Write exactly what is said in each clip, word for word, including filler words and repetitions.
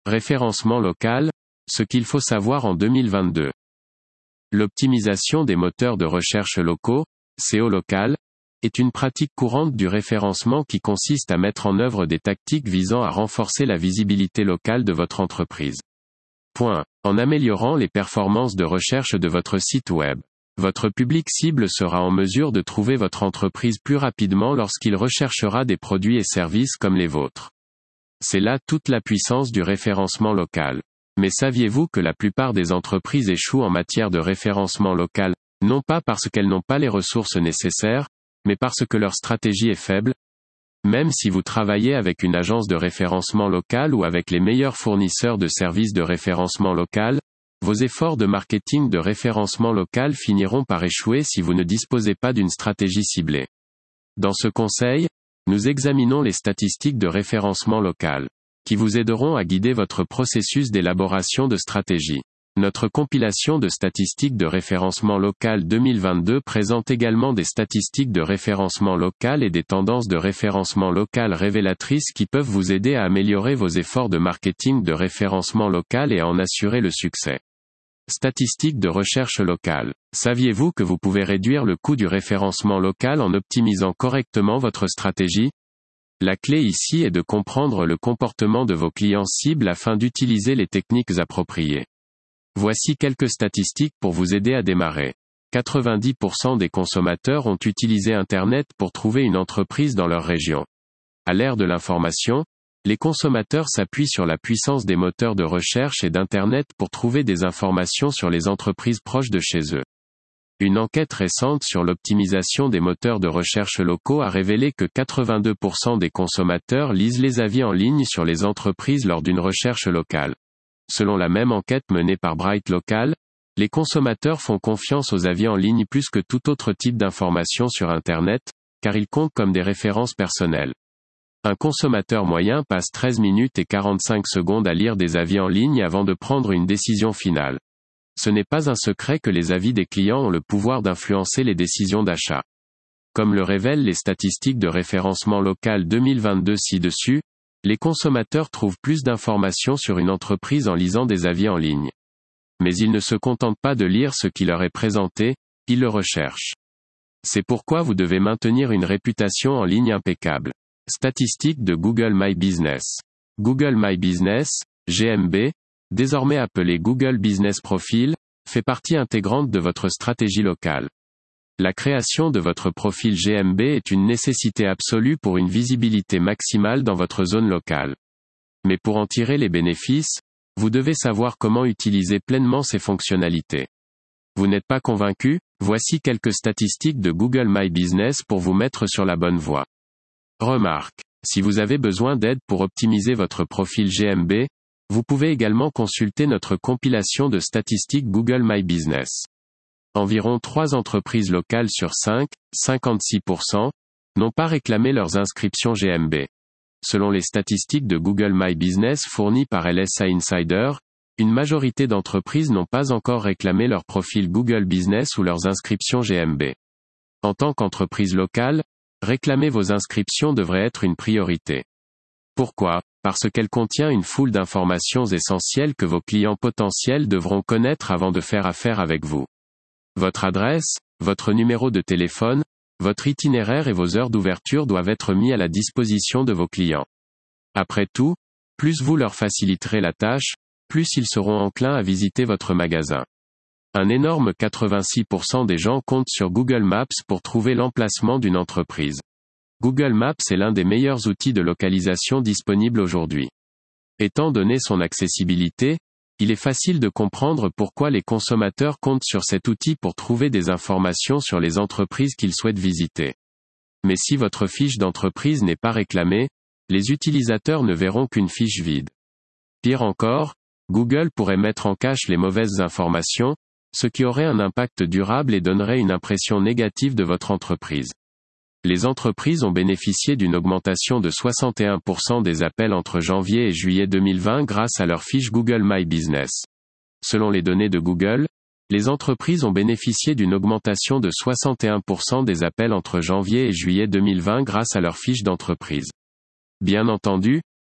Référencement local, ce qu'il faut savoir en deux mille vingt-deux. L'optimisation des moteurs de recherche locaux, S E O local, est une pratique courante du référencement qui consiste à mettre en œuvre des tactiques visant à renforcer la visibilité locale de votre entreprise. Point. En améliorant les performances de recherche de votre site web, votre public cible sera en mesure de trouver votre entreprise plus rapidement lorsqu'il recherchera des produits et services comme les vôtres. C'est là toute la puissance du référencement local. Mais saviez-vous que la plupart des entreprises échouent en matière de référencement local, non pas parce qu'elles n'ont pas les ressources nécessaires, mais parce que leur stratégie est faible? Même si vous travaillez avec une agence de référencement local ou avec les meilleurs fournisseurs de services de référencement local, vos efforts de marketing de référencement local finiront par échouer si vous ne disposez pas d'une stratégie ciblée. Dans ce conseil, nous examinons les statistiques de référencement local, qui vous aideront à guider votre processus d'élaboration de stratégie. Notre compilation de statistiques de référencement local deux mille vingt-deux présente également des statistiques de référencement local et des tendances de référencement local révélatrices qui peuvent vous aider à améliorer vos efforts de marketing de référencement local et à en assurer le succès. Statistiques de recherche locale. Saviez-vous que vous pouvez réduire le coût du référencement local en optimisant correctement votre stratégie? La clé ici est de comprendre le comportement de vos clients cibles afin d'utiliser les techniques appropriées. Voici quelques statistiques pour vous aider à démarrer. quatre-vingt-dix pour cent des consommateurs ont utilisé Internet pour trouver une entreprise dans leur région. À l'ère de l'information, les consommateurs s'appuient sur la puissance des moteurs de recherche et d'Internet pour trouver des informations sur les entreprises proches de chez eux. Une enquête récente sur l'optimisation des moteurs de recherche locaux a révélé que quatre-vingt-deux pour cent des consommateurs lisent les avis en ligne sur les entreprises lors d'une recherche locale. Selon la même enquête menée par Bright Local, les consommateurs font confiance aux avis en ligne plus que tout autre type d'information sur Internet, car ils comptent comme des références personnelles. Un consommateur moyen passe treize minutes et quarante-cinq secondes à lire des avis en ligne avant de prendre une décision finale. Ce n'est pas un secret que les avis des clients ont le pouvoir d'influencer les décisions d'achat. Comme le révèlent les statistiques de référencement local deux mille vingt-deux ci-dessus, les consommateurs trouvent plus d'informations sur une entreprise en lisant des avis en ligne. Mais ils ne se contentent pas de lire ce qui leur est présenté, ils le recherchent. C'est pourquoi vous devez maintenir une réputation en ligne impeccable. Statistiques de Google My Business. Google My Business, G M B, désormais appelé Google Business Profile, fait partie intégrante de votre stratégie locale. La création de votre profil G M B est une nécessité absolue pour une visibilité maximale dans votre zone locale. Mais pour en tirer les bénéfices, vous devez savoir comment utiliser pleinement ces fonctionnalités. Vous n'êtes pas convaincu? Voici quelques statistiques de Google My Business pour vous mettre sur la bonne voie. Remarque. Si vous avez besoin d'aide pour optimiser votre profil G M B, vous pouvez également consulter notre compilation de statistiques Google My Business. Environ trois entreprises locales sur cinq, cinquante-six pour cent, n'ont pas réclamé leurs inscriptions G M B. Selon les statistiques de Google My Business fournies par L S A Insider, une majorité d'entreprises n'ont pas encore réclamé leur profil Google Business ou leurs inscriptions G M B. En tant qu'entreprise locale, réclamer vos inscriptions devrait être une priorité. Pourquoi? Parce qu'elle contient une foule d'informations essentielles que vos clients potentiels devront connaître avant de faire affaire avec vous. Votre adresse, votre numéro de téléphone, votre itinéraire et vos heures d'ouverture doivent être mis à la disposition de vos clients. Après tout, plus vous leur faciliterez la tâche, plus ils seront enclins à visiter votre magasin. Un énorme quatre-vingt-six pour cent des gens comptent sur Google Maps pour trouver l'emplacement d'une entreprise. Google Maps est l'un des meilleurs outils de localisation disponibles aujourd'hui. Étant donné son accessibilité, il est facile de comprendre pourquoi les consommateurs comptent sur cet outil pour trouver des informations sur les entreprises qu'ils souhaitent visiter. Mais si votre fiche d'entreprise n'est pas réclamée, les utilisateurs ne verront qu'une fiche vide. Pire encore, Google pourrait mettre en cache les mauvaises informations, ce qui aurait un impact durable et donnerait une impression négative de votre entreprise. Les entreprises ont bénéficié d'une augmentation de soixante et un pour cent des appels entre janvier et juillet deux mille vingt grâce à leur fiche Google My Business. Selon les données de Google, les entreprises ont bénéficié d'une augmentation de soixante et un pour cent des appels entre janvier et juillet deux mille vingt grâce à leur fiche d'entreprise. Bien entendu,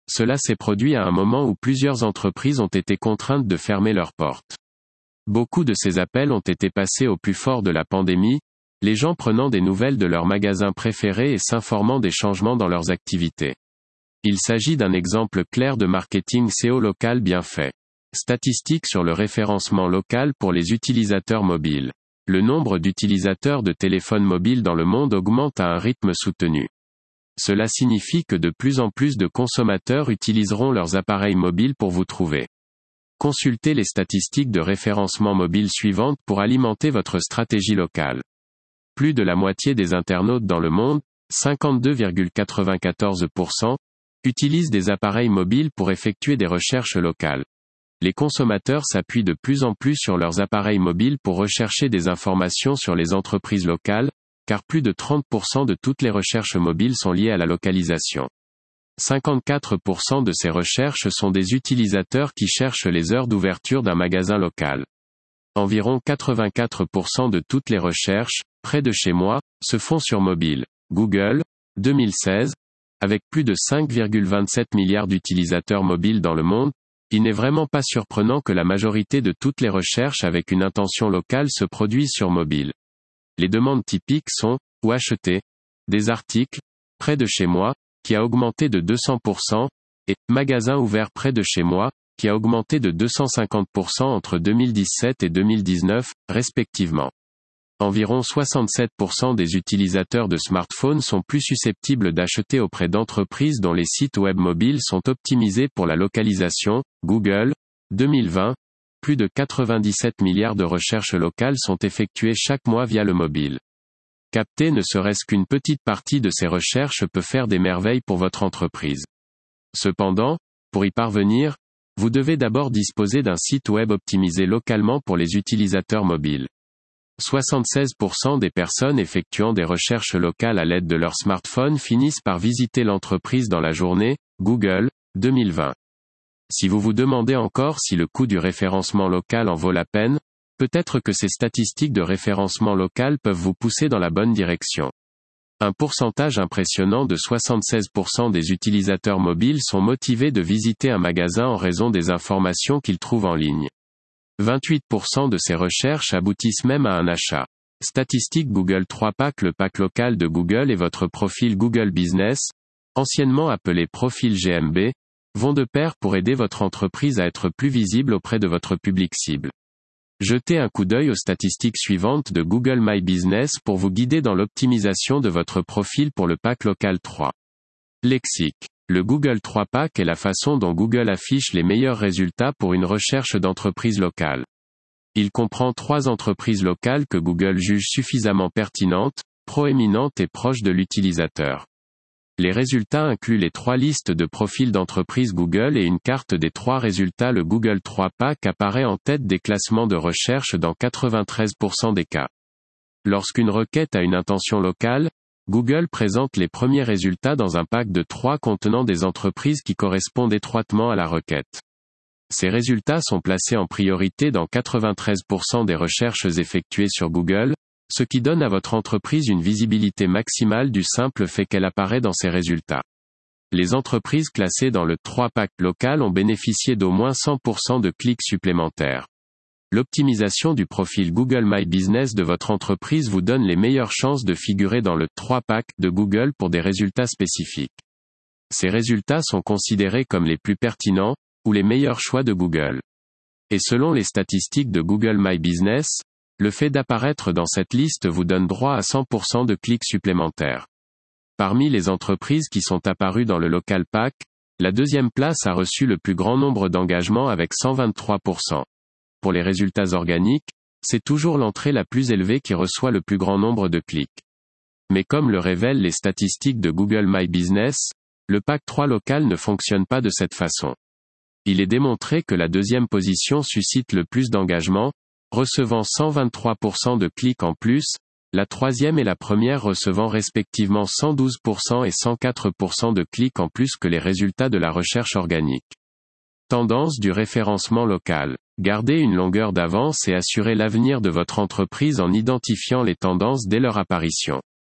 cela s'est produit à un moment où plusieurs entreprises ont été contraintes de fermer leurs portes. Beaucoup de ces appels ont été passés au plus fort de la pandémie, les gens prenant des nouvelles de leurs magasins préférés et s'informant des changements dans leurs activités. Il s'agit d'un exemple clair de marketing S E O local bien fait. Statistiques sur le référencement local pour les utilisateurs mobiles. Le nombre d'utilisateurs de téléphones mobiles dans le monde augmente à un rythme soutenu. Cela signifie que de plus en plus de consommateurs utiliseront leurs appareils mobiles pour vous trouver. Consultez les statistiques de référencement mobile suivantes pour alimenter votre stratégie locale. Plus de la moitié des internautes dans le monde, cinquante-deux virgule quatre-vingt-quatorze pour cent, utilisent des appareils mobiles pour effectuer des recherches locales. Les consommateurs s'appuient de plus en plus sur leurs appareils mobiles pour rechercher des informations sur les entreprises locales, car plus de trente pour cent de toutes les recherches mobiles sont liées à la localisation. cinquante-quatre pour cent de ces recherches sont des utilisateurs qui cherchent les heures d'ouverture d'un magasin local. Environ quatre-vingt-quatre pour cent de toutes les recherches, près de chez moi, se font sur mobile. Google, deux mille seize, avec plus de cinq virgule vingt-sept milliards d'utilisateurs mobiles dans le monde, il n'est vraiment pas surprenant que la majorité de toutes les recherches avec une intention locale se produisent sur mobile. Les demandes typiques sont « Où acheter ?», des articles « Près de chez moi », qui a augmenté de deux cents pour cent, et « Magasin ouvert près de chez moi », qui a augmenté de deux cent cinquante pour cent entre deux mille dix-sept et deux mille dix-neuf, respectivement. Environ soixante-sept pour cent des utilisateurs de smartphones sont plus susceptibles d'acheter auprès d'entreprises dont les sites web mobiles sont optimisés pour la localisation. Google, deux mille vingt, plus de quatre-vingt-dix-sept milliards de recherches locales sont effectuées chaque mois via le mobile. Capter ne serait-ce qu'une petite partie de ces recherches peut faire des merveilles pour votre entreprise. Cependant, pour y parvenir, vous devez d'abord disposer d'un site web optimisé localement pour les utilisateurs mobiles. soixante-seize pour cent des personnes effectuant des recherches locales à l'aide de leur smartphone finissent par visiter l'entreprise dans la journée. Google, deux mille vingt. Si vous vous demandez encore si le coût du référencement local en vaut la peine, peut-être que ces statistiques de référencement local peuvent vous pousser dans la bonne direction. Un pourcentage impressionnant de soixante-seize pour cent des utilisateurs mobiles sont motivés de visiter un magasin en raison des informations qu'ils trouvent en ligne. vingt-huit pour cent de ces recherches aboutissent même à un achat. Statistique Google trois pack. Le pack local de Google et votre profil Google Business, anciennement appelé profil G M B, vont de pair pour aider votre entreprise à être plus visible auprès de votre public cible. Jetez un coup d'œil aux statistiques suivantes de Google My Business pour vous guider dans l'optimisation de votre profil pour le pack local trois. Lexique. Le Google trois pack est la façon dont Google affiche les meilleurs résultats pour une recherche d'entreprise locale. Il comprend trois entreprises locales que Google juge suffisamment pertinentes, proéminentes et proches de l'utilisateur. Les résultats incluent les trois listes de profils d'entreprises Google et une carte des trois résultats. Le Google trois pack apparaît en tête des classements de recherche dans quatre-vingt-treize pour cent des cas. Lorsqu'une requête a une intention locale, Google présente les premiers résultats dans un pack de trois contenant des entreprises qui correspondent étroitement à la requête. Ces résultats sont placés en priorité dans quatre-vingt-treize pour cent des recherches effectuées sur Google, ce qui donne à votre entreprise une visibilité maximale du simple fait qu'elle apparaît dans ces résultats. Les entreprises classées dans le trois pack local ont bénéficié d'au moins cent pour cent de clics supplémentaires. L'optimisation du profil Google My Business de votre entreprise vous donne les meilleures chances de figurer dans le trois pack de Google pour des résultats spécifiques. Ces résultats sont considérés comme les plus pertinents, ou les meilleurs choix de Google. Et selon les statistiques de Google My Business, le fait d'apparaître dans cette liste vous donne droit à cent pour cent de clics supplémentaires. Parmi les entreprises qui sont apparues dans le local pack, la deuxième place a reçu le plus grand nombre d'engagements avec cent vingt-trois pour cent. Pour les résultats organiques, c'est toujours l'entrée la plus élevée qui reçoit le plus grand nombre de clics. Mais comme le révèlent les statistiques de Google My Business, le pack trois local ne fonctionne pas de cette façon. Il est démontré que la deuxième position suscite le plus d'engagements, recevant cent vingt-trois pour cent de clics en plus, la troisième et la première recevant respectivement cent douze pour cent et cent quatre pour cent de clics en plus que les résultats de la recherche organique. Tendance du référencement local. Gardez une longueur d'avance et assurez l'avenir de votre entreprise en identifiant les tendances dès leur apparition.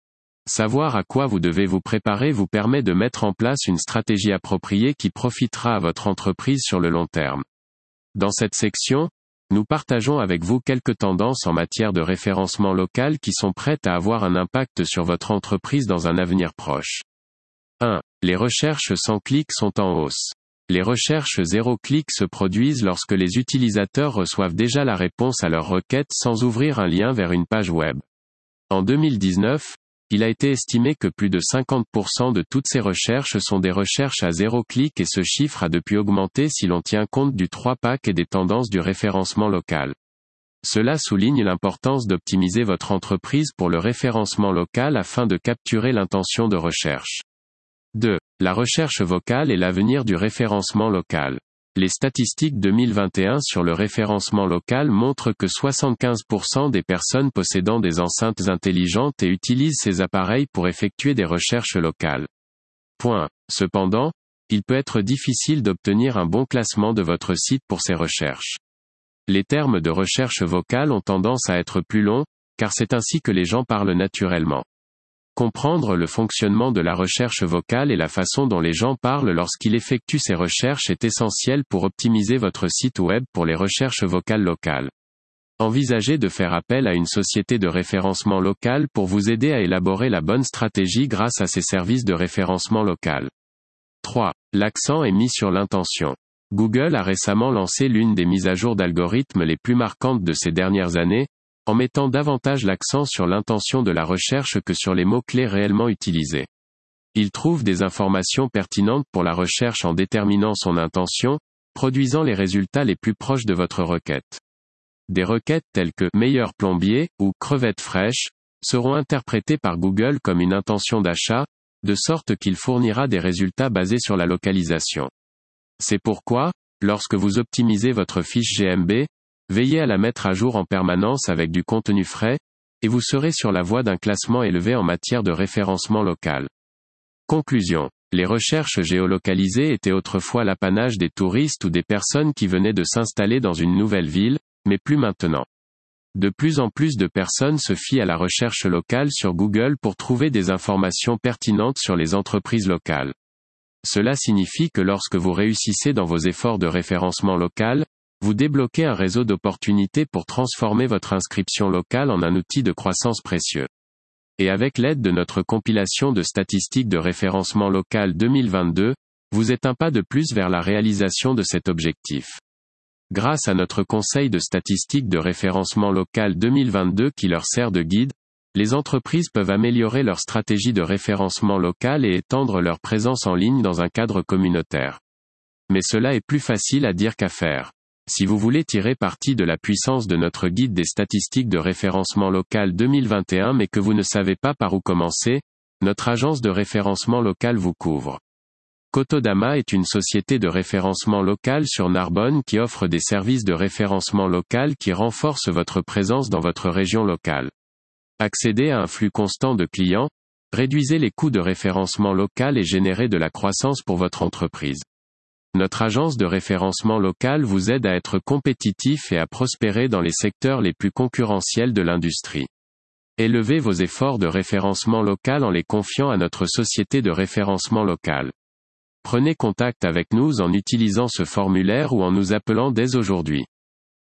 Savoir à quoi vous devez vous préparer vous permet de mettre en place une stratégie appropriée qui profitera à votre entreprise sur le long terme. Dans cette section, nous partageons avec vous quelques tendances en matière de référencement local qui sont prêtes à avoir un impact sur votre entreprise dans un avenir proche. un. Les recherches sans clic sont en hausse. Les recherches zéro clic se produisent lorsque les utilisateurs reçoivent déjà la réponse à leur requête sans ouvrir un lien vers une page web. En deux mille dix-neuf, il a été estimé que plus de cinquante pour cent de toutes ces recherches sont des recherches à zéro clic et ce chiffre a depuis augmenté si l'on tient compte du trois pack et des tendances du référencement local. Cela souligne l'importance d'optimiser votre entreprise pour le référencement local afin de capturer l'intention de recherche. deux. La recherche vocale est l'avenir du référencement local. Les statistiques deux mille vingt et un sur le référencement local montrent que soixante-quinze pour cent des personnes possédant des enceintes intelligentes et utilisent ces appareils pour effectuer des recherches locales. Point. Cependant, il peut être difficile d'obtenir un bon classement de votre site pour ces recherches. Les termes de recherche vocale ont tendance à être plus longs, car c'est ainsi que les gens parlent naturellement. Comprendre le fonctionnement de la recherche vocale et la façon dont les gens parlent lorsqu'ils effectuent ces recherches est essentiel pour optimiser votre site web pour les recherches vocales locales. Envisagez de faire appel à une société de référencement local pour vous aider à élaborer la bonne stratégie grâce à ces services de référencement local. trois. L'accent est mis sur l'intention. Google a récemment lancé l'une des mises à jour d'algorithmes les plus marquantes de ces dernières années, en mettant davantage l'accent sur l'intention de la recherche que sur les mots-clés réellement utilisés. Il trouve des informations pertinentes pour la recherche en déterminant son intention, produisant les résultats les plus proches de votre requête. Des requêtes telles que « meilleur plombier » ou « crevettes fraîches » seront interprétées par Google comme une intention d'achat, de sorte qu'il fournira des résultats basés sur la localisation. C'est pourquoi, lorsque vous optimisez votre fiche G M B, veillez à la mettre à jour en permanence avec du contenu frais, et vous serez sur la voie d'un classement élevé en matière de référencement local. Conclusion. Les recherches géolocalisées étaient autrefois l'apanage des touristes ou des personnes qui venaient de s'installer dans une nouvelle ville, mais plus maintenant. De plus en plus de personnes se fient à la recherche locale sur Google pour trouver des informations pertinentes sur les entreprises locales. Cela signifie que lorsque vous réussissez dans vos efforts de référencement local, vous débloquez un réseau d'opportunités pour transformer votre inscription locale en un outil de croissance précieux. Et avec l'aide de notre compilation de statistiques de référencement local deux mille vingt-deux, vous êtes un pas de plus vers la réalisation de cet objectif. Grâce à notre conseil de statistiques de référencement local deux mille vingt-deux qui leur sert de guide, les entreprises peuvent améliorer leur stratégie de référencement local et étendre leur présence en ligne dans un cadre communautaire. Mais cela est plus facile à dire qu'à faire. Si vous voulez tirer parti de la puissance de notre guide des statistiques de référencement local deux mille vingt et un mais que vous ne savez pas par où commencer, notre agence de référencement local vous couvre. Cotodama est une société de référencement local sur Narbonne qui offre des services de référencement local qui renforcent votre présence dans votre région locale. Accédez à un flux constant de clients, réduisez les coûts de référencement local et générez de la croissance pour votre entreprise. Notre agence de référencement local vous aide à être compétitif et à prospérer dans les secteurs les plus concurrentiels de l'industrie. Élevez vos efforts de référencement local en les confiant à notre société de référencement local. Prenez contact avec nous en utilisant ce formulaire ou en nous appelant dès aujourd'hui.